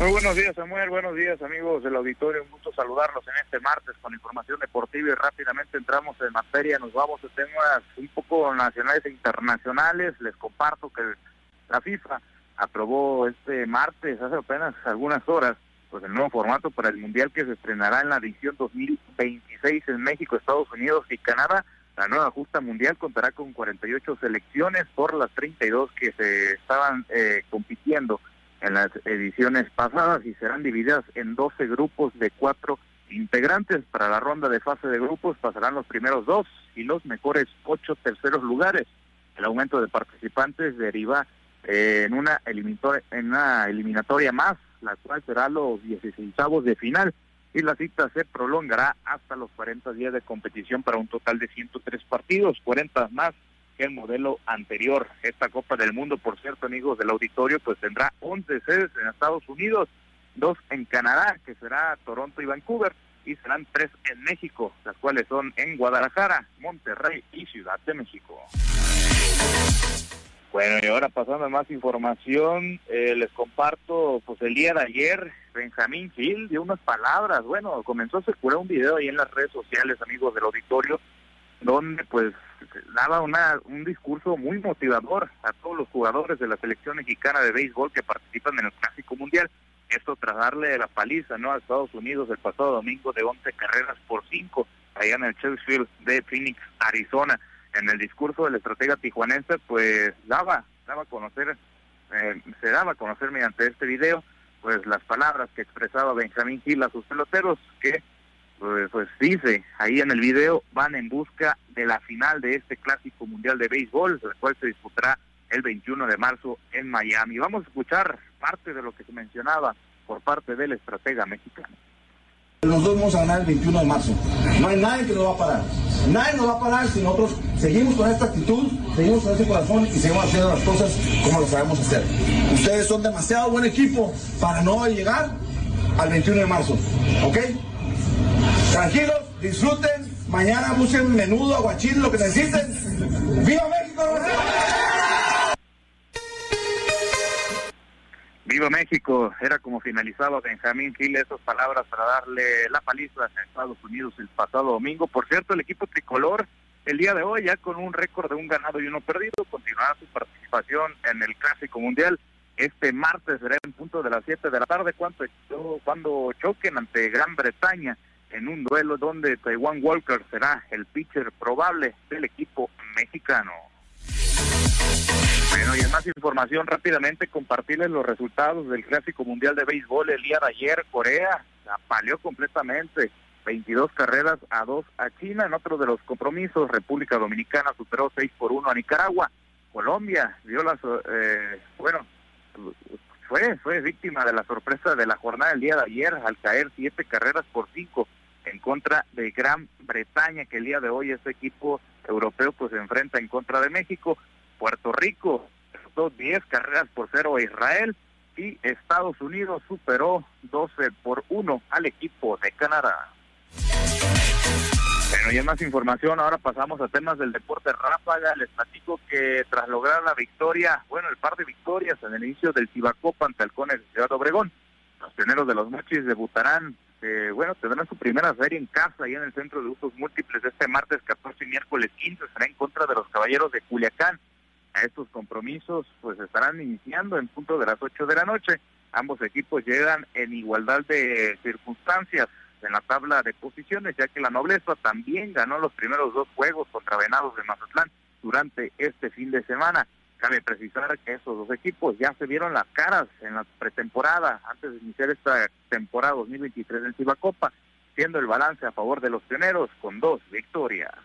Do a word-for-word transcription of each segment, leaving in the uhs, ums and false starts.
Muy buenos días, Samuel. Buenos días, amigos del auditorio. Un gusto saludarlos en este martes con información deportiva y rápidamente entramos en materia. Nos vamos a temas un poco nacionales e internacionales. Les comparto que la FIFA aprobó este martes, hace apenas algunas horas, pues el nuevo formato para el Mundial que se estrenará en la edición dos mil veintiséis en México, Estados Unidos y Canadá. La nueva justa mundial contará con cuarenta y ocho selecciones por las treinta y dos que se estaban eh, compitiendo en las ediciones pasadas y serán divididas en doce grupos de cuatro integrantes. Para la ronda de fase de grupos pasarán los primeros dos y los mejores ocho terceros lugares. El aumento de participantes deriva eh, en una eliminatoria, en una eliminatoria más, la cual será los dieciseisavos de final, y la cita se prolongará hasta los cuarenta días de competición para un total de ciento tres partidos, cuarenta más que el modelo anterior. Esta Copa del Mundo, por cierto, amigos del auditorio, pues tendrá once sedes en Estados Unidos, dos en Canadá, que será Toronto y Vancouver, y serán tres en México, las cuales son en Guadalajara, Monterrey y Ciudad de México. Bueno, y ahora pasando a más información, eh, les comparto, pues el día de ayer, Benjamín Gil dio unas palabras. Bueno, comenzó a circular un video ahí en las redes sociales, amigos del auditorio, donde pues daba una un discurso muy motivador a todos los jugadores de la selección mexicana de béisbol que participan en el Clásico Mundial. Esto tras darle la paliza, ¿no?, a Estados Unidos el pasado domingo de once carreras por cinco, allá en el Chase Field de Phoenix, Arizona. En el discurso del estratega tijuanense, pues daba, daba a conocer, eh, se daba a conocer mediante este video, pues las palabras que expresaba Benjamín Gil a sus peloteros, que Pues, pues dice ahí en el video, van en busca de la final de este Clásico Mundial de Béisbol, el cual se disputará el veintiuno de marzo en Miami. Vamos a escuchar parte de lo que se mencionaba por parte del estratega mexicano. Los dos vamos a ganar el veintiuno de marzo. No hay nadie que nos va a parar. Nadie nos va a parar si nosotros seguimos con esta actitud, seguimos con ese corazón y seguimos haciendo las cosas como lo sabemos hacer. Ustedes son demasiado buen equipo para no llegar al veintiuno de marzo. ¿Ok? Tranquilos, disfruten, mañana busquen menudo, aguachín, lo que necesiten. ¡Viva México! ¡Viva México! Era como finalizaba Benjamín Gil esas palabras para darle la paliza a Estados Unidos el pasado domingo. Por cierto, el equipo tricolor el día de hoy, ya con un récord de un ganado y uno perdido, continuará su participación en el Clásico Mundial. Este martes será en punto de las siete de la tarde cuando, cuando choquen ante Gran Bretaña en un duelo donde Taijuan Walker será el pitcher probable del equipo mexicano. Bueno, y en más información, rápidamente compartirles los resultados del Clásico Mundial de Béisbol. El día de ayer, Corea la paleó completamente, veintidós carreras a dos a China. En otro de los compromisos, República Dominicana superó seis por uno a Nicaragua. Colombia dio las, eh, bueno, fue, fue víctima de la sorpresa de la jornada el día de ayer al caer siete carreras por cinco en contra de Gran Bretaña, que el día de hoy este equipo europeo pues se enfrenta en contra de México. Puerto Rico derrotó diez carreras por cero a Israel y Estados Unidos superó doce por uno al equipo de Canadá. Bueno, y en más información, ahora pasamos a temas del deporte ráfaga. Les platico que tras lograr la victoria, bueno, el par de victorias en el inicio del Cibacopa ante Halcones de Ciudad Obregón, los pioneros de los Mochis debutarán, eh, bueno, tendrán su primera serie en casa y en el Centro de Usos Múltiples este martes catorce y miércoles quince, será en contra de los Caballeros de Culiacán. A estos compromisos pues estarán iniciando en punto de las ocho de la noche. Ambos equipos llegan en igualdad de circunstancias en la tabla de posiciones, ya que la Nobleza también ganó los primeros dos juegos contra Venados de Mazatlán durante este fin de semana. Cabe precisar que esos dos equipos ya se vieron las caras en la pretemporada antes de iniciar esta temporada dos mil veintitrés en Cibacopa, siendo el balance a favor de los pioneros con dos victorias.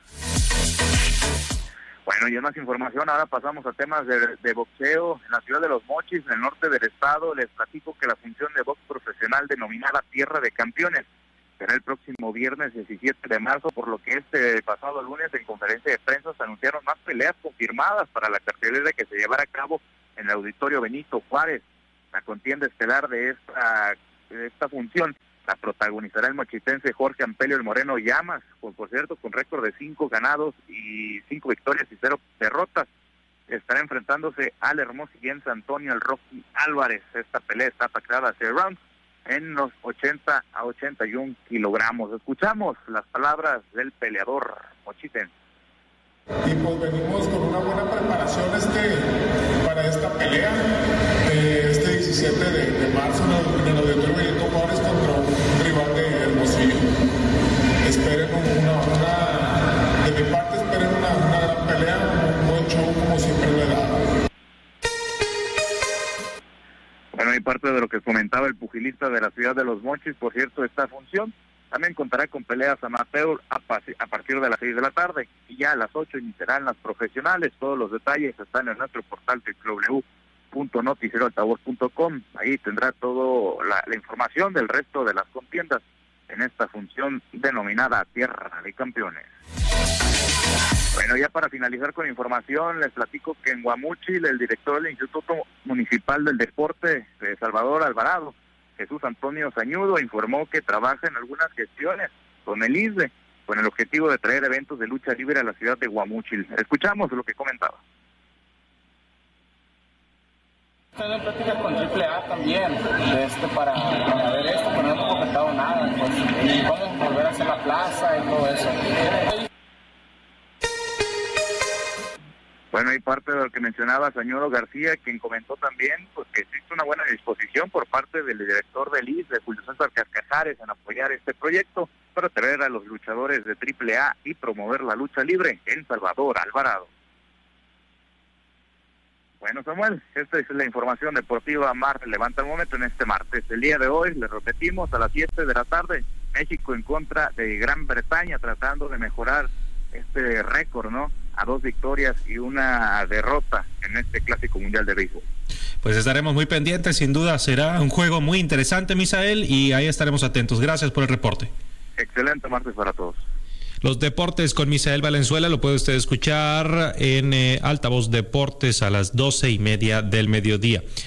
Bueno, y en más información, ahora pasamos a temas de, de boxeo. En la ciudad de Los Mochis, en el norte del estado, les platico que la función de box profesional denominada Tierra de Campeones será el próximo viernes diecisiete de marzo, por lo que este pasado lunes en conferencia de prensa se anunciaron más peleas confirmadas para la cartelera que se llevará a cabo en el Auditorio Benito Juárez. La contienda estelar de esta, de esta función la protagonizará el mochitense Jorge Ampelio el Moreno Llamas, por, por cierto, con récord de cinco ganados y cinco victorias y cero derrotas. Estará enfrentándose al hermosillense Antonio el Rocky Álvarez. Esta pelea está pactada a seis rounds en los ochenta a ochenta y uno kilogramos. Escuchamos las palabras del peleador mochitense. Y pues venimos con una buena preparación este para esta pelea de este diecisiete de, de marzo en el Auditorio Benito Juárez contra un rival de Hermosillo. Esperen una, una de mi parte esperen una, una gran pelea, un buen show como siempre lo he dado. Bueno, y parte de lo que comentaba el pugilista de la ciudad de Los Mochis, por cierto, esta función también contará con peleas amateur a, a partir de las seis de la tarde, y ya a las ocho iniciarán las profesionales. Todos los detalles están en nuestro portal doble u doble u doble u punto noticiero altavoz punto com. Ahí tendrá toda la, la información del resto de las contiendas en esta función denominada Tierra de Campeones. Bueno, ya para finalizar con información, les platico que en Guamúchil, el director del Instituto Municipal del Deporte de Salvador Alvarado, Jesús Antonio Sañudo, informó que trabaja en algunas gestiones con el I S D E, con el objetivo de traer eventos de lucha libre a la ciudad de Guamúchil. Escuchamos lo que comentaba. Estoy en prácticas con triple A también, de este para, para ver esto, pero no hemos comentado nada, pues, y vamos a volver a hacer la plaza y todo eso. Bueno, y parte de lo que mencionaba Sañudo García, quien comentó también pues que existe una buena disposición por parte del director del I S D E, Julio César Cascajares, en apoyar este proyecto para traer a los luchadores de triple A y promover la lucha libre en Salvador Alvarado. Bueno, Samuel, esta es la información deportiva más relevante al momento en este martes. El día de hoy, le repetimos, a las siete de la tarde, México en contra de Gran Bretaña, tratando de mejorar este récord, ¿no? A dos victorias y una derrota en este Clásico Mundial de Béisbol. Pues estaremos muy pendientes, sin duda será un juego muy interesante, Misael, y ahí estaremos atentos. Gracias por el reporte. Excelente martes para todos. Los deportes con Misael Valenzuela lo puede usted escuchar en eh, Altavoz Deportes a las doce y media del mediodía.